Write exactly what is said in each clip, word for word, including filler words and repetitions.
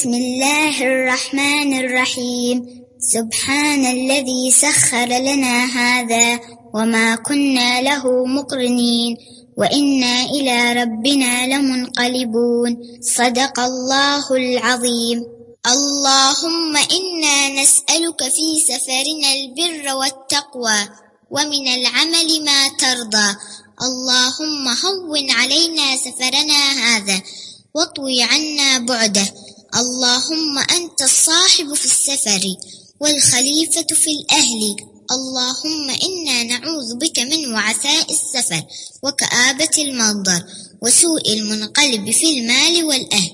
بسم الله الرحمن الرحيم. سبحان الذي سخر لنا هذا وما كنا له مقرنين وإنا إلى ربنا لمنقلبون. صدق الله العظيم. اللهم إنا نسألك في سفرنا البر والتقوى ومن العمل ما ترضى. اللهم هون علينا سفرنا هذا واطوي عنا بعده. اللهم أنت الصاحب في السفر والخليفة في الأهل. اللهم إنا نعوذ بك من وعثاء السفر وكآبة المنظر وسوء المنقلب في المال والأهل.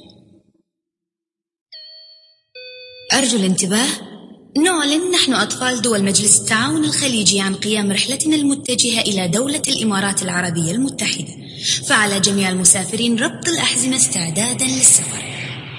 أرجو الانتباه. نعلن نحن أطفال دول مجلس التعاون الخليجي عن قيام رحلتنا المتجهة إلى دولة الإمارات العربية المتحدة، فعلى جميع المسافرين ربط الأحزمة استعدادا للسفر.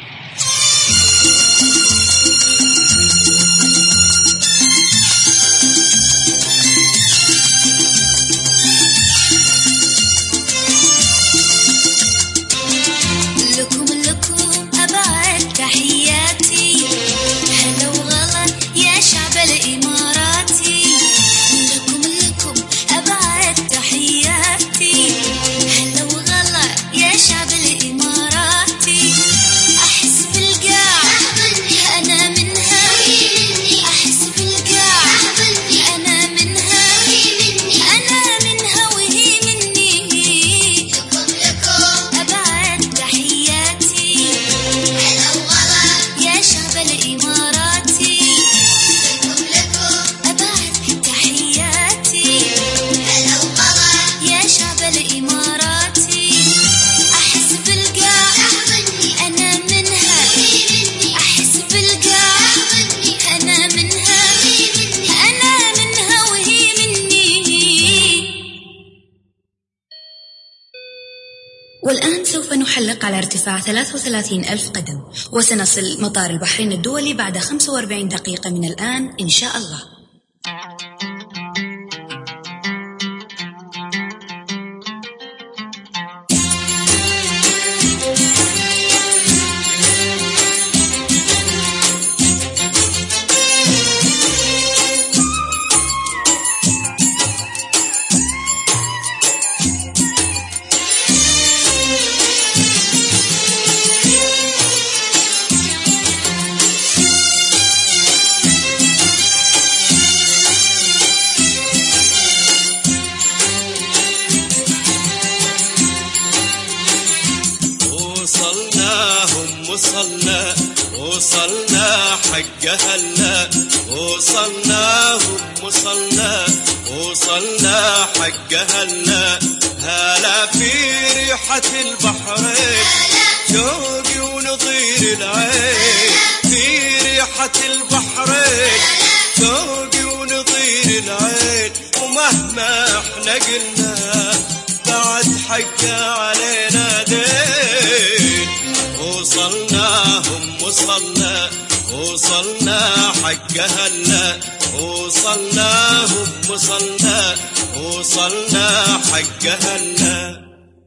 والآن سوف نحلق على ارتفاع ثلاثة وثلاثين ألف قدم، وسنصل مطار البحرين الدولي بعد خمسة وأربعين دقيقة من الآن إن شاء الله. وصلنا وصلنا حق هلا وصلنا وصلنا وصلنا حق هلا هلا في ريحة البحرين شوقي ونظير العين في ريحة البحرين شوقي ونظير العين ومهما احنا قلنا بعد حق علينا دين وصلناهم وصلنا وصلنا حق هلا وصلناهم وصلنا وصلنا حق هلا.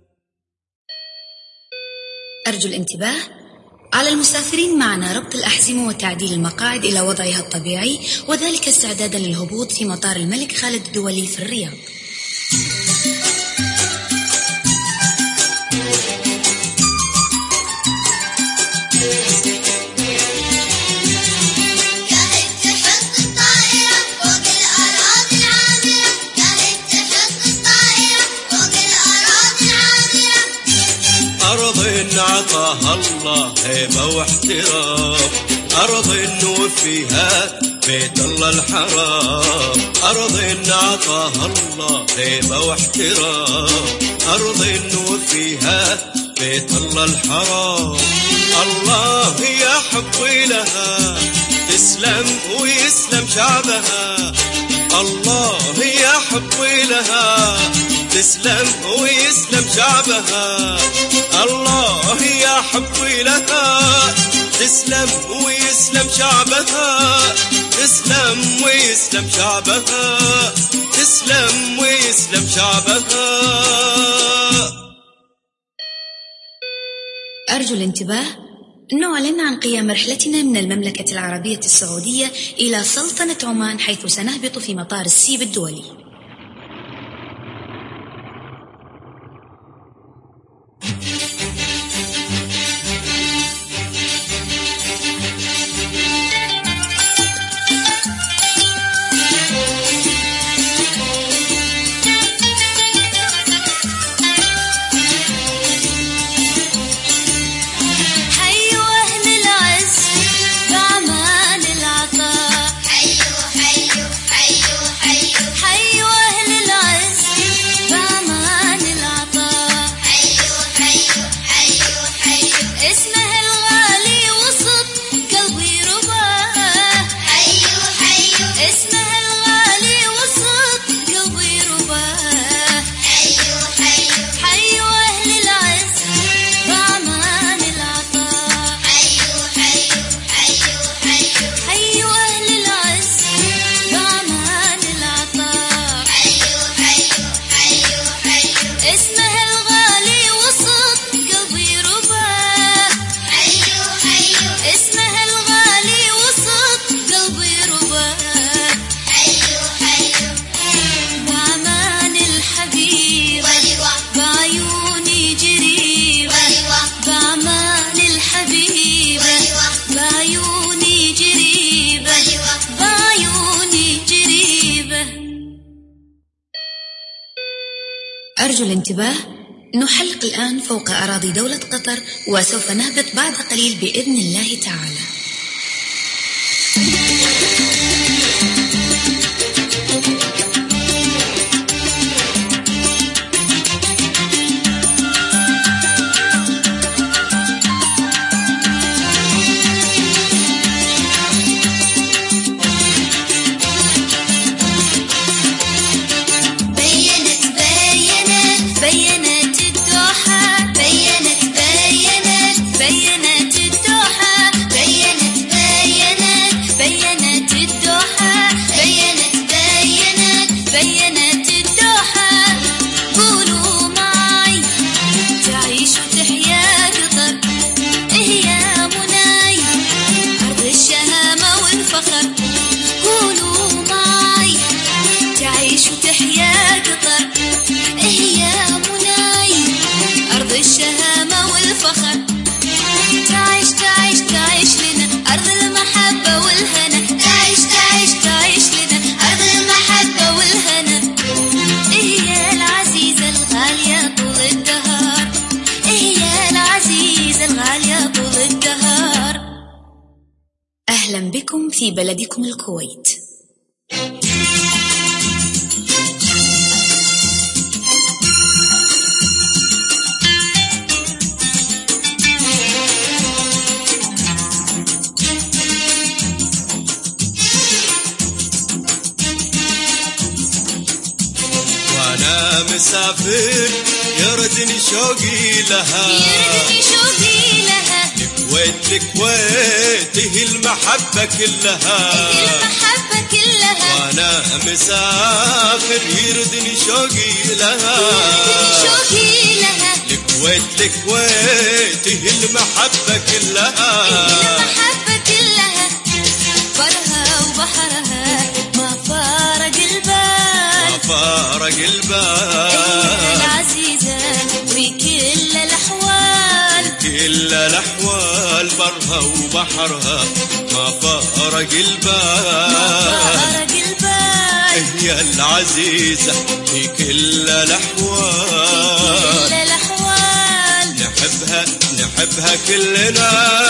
أرجو الانتباه. على المسافرين معنا ربط الأحزمة وتعديل المقاعد إلى وضعها الطبيعي، وذلك استعدادا للهبوط في مطار الملك خالد الدولي في الرياض. أرض عطاها الله هيبة واحترام، أرض وفيها بيت الله الحرام، أرض عطاها الله هيبة واحترام، أرض وفيها بيت الله الحرام. الله يا حبي لها تسلم ويسلم شعبها، الله يا حبي لها تسلم ويسلم شعبها، الله يا حبي لها تسلم ويسلم شعبها، تسلم ويسلم شعبها، تسلم ويسلم شعبها. أرجو الانتباه. نعلن عن قيام رحلتنا من المملكة العربية السعودية إلى سلطنة عمان، حيث سنهبط في مطار السيب الدولي. أرجو الانتباه، نحلق الآن فوق أراضي دولة قطر، وسوف نهبط بعد قليل بإذن الله تعالى. أهلا بكم في بلدكم الكويت. وأنا مسافر يردني شوقي لها، يردني شوقي لها، الكويت الكويت هي المحبة كلها، المحبة كلها. وأنا مسافر يردني شوقي لها، يردني شوقي لها، الكويت الكويت هي المحبة كلها، المحبة كلها. برها وبحرها ما فارق البال، ما فارق البال، العزيزة وكل الأحوال، كل الأحوال برها وبحرها ما فارق البال، ما فارق البال. هي العزيزة في كل الأحوال، كل الأحوال. نحبها نحبها كلنا،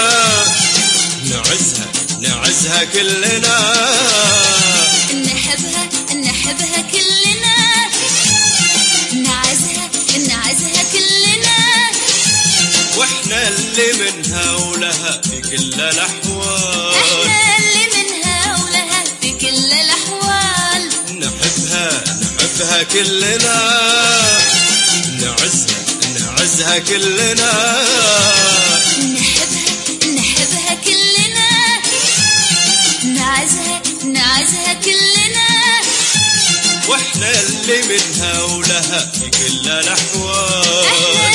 نعزها نعزها كلنا، نحبها نحبها كلنا، نعزها نعزها كلنا. واحنا اللي منها ولها في كل الأحوال، احنا اللي منها ولها في كل الأحوال. نحبها نحبها كلنا، نعزها نعزها كلنا، نحبها نحبها كلنا، نعزها نعزها كلنا. واحنا اللي منها ولها في كل الأحوال، احنا